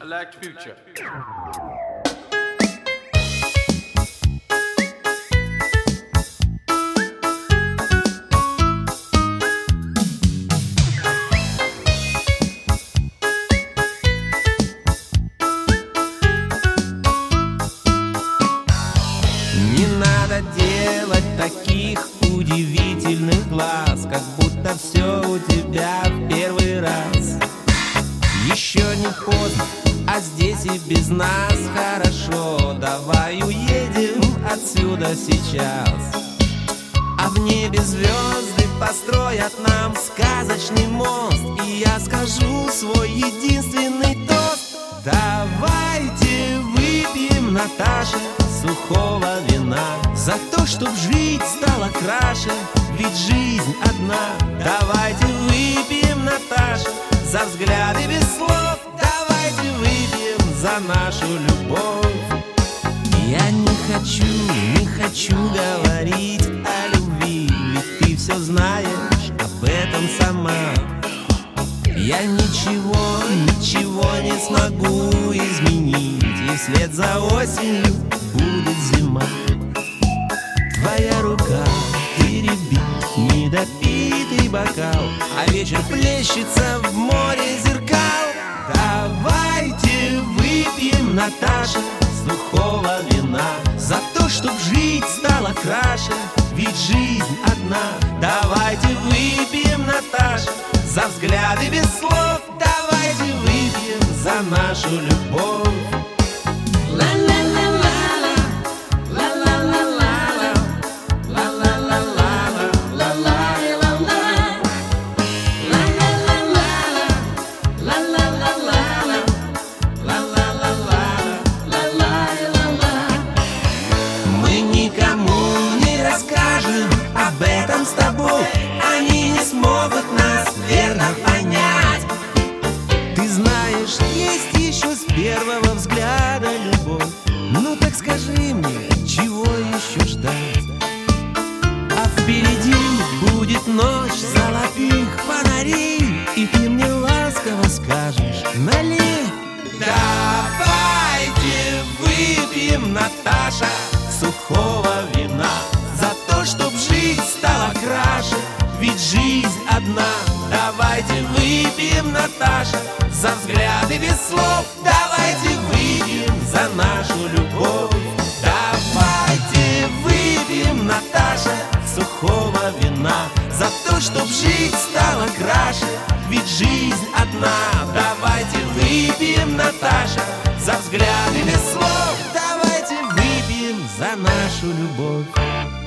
Select Future. Не надо делать таких удивительных глаз, как будто все у тебя в первый раз. Еще не поздно, а здесь и без нас хорошо. Давай уедем отсюда сейчас. А в небе звезды построят нам сказочный мост, и я скажу свой единственный тост. Давайте выпьем, Наташа, сухого вина за то, чтоб жить стало краше, ведь жизнь одна. Давайте выпьем, Наташа, за взгляды без слов. Давайте выпьем за нашу любовь. Я не хочу говорить о любви, ведь ты все знаешь об этом сама. Я ничего не смогу изменить, и вслед за осенью будет зима. Твоя рука теребит недопитый бокал, а вечер плещется в море зеркал. Давайте выпьем, Наташа, сухого вина за то, чтоб жить стало краше, ведь жизнь одна. Давайте выпьем, Наташа, за взгляды без слов. Давайте выпьем за нашу любовь. Мы никому не расскажем об этом с тобой, они не смогут нас верно понять. Ты знаешь, есть еще с первого взгляда любовь. Ну так скажи мне, чего еще ждать? А впереди будет ночь золотых фонарей, и ты мне ласково скажешь: налей. Давайте выпьем, Наташа, сухого вина за то, чтоб жить стало краше, ведь жизнь одна. Давайте выпьем, Наташа, за взгляды без слов. Давайте выпьем за нашу любовь. Давайте выпьем, Наташа, сухого вина за то, чтоб жить стало краше, ведь жизнь одна. Давайте выпьем, Наташа, за взгляды без слов. Давайте выпьем за нашу любовь.